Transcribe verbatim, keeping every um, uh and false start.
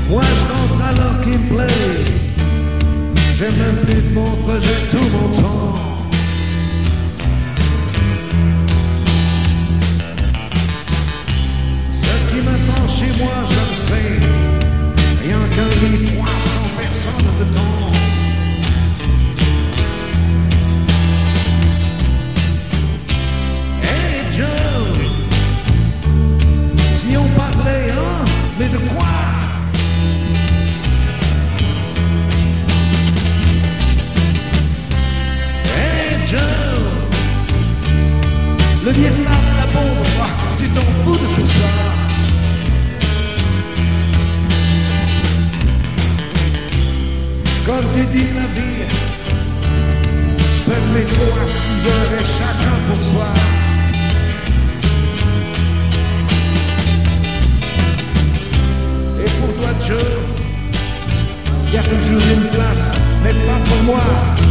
Moi je rentre à l'heure qui me plaît. J'ai même plus de montre, j'ai tout mon temps. Ce qui m'attend chez moi, je le sais. Rien qu'un lit froid sans personne dedans. Hey Joe, si on parlait, hein, mais de quoi? Joe, le Vietnam, la bombe, tu t'en fous de tout ça. Comme tu dis la vie, c'est le métro à six heures et chacun pour soi. Et pour toi Joe, il y a toujours une place, mais pas pour moi.